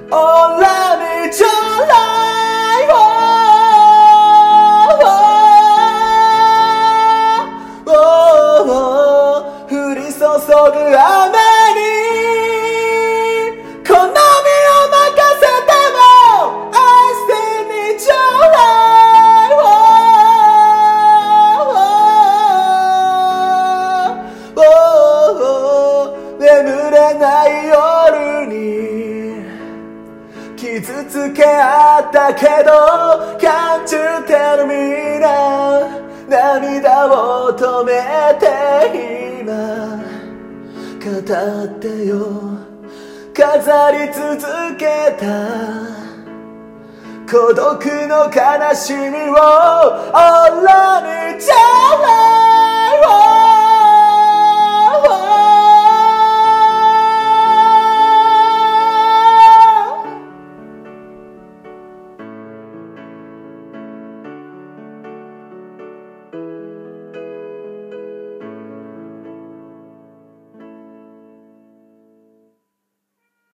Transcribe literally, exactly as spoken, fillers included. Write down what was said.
Oh let me try oh, oh, oh 降り注ぐ雨にこの身を任せても I still need your light oh, oh, oh, oh 眠れない夜に傷つけ合ったけど Can't you tell me now 涙を止めて今語ってよ飾り続けた孤独の悲しみを All I need your love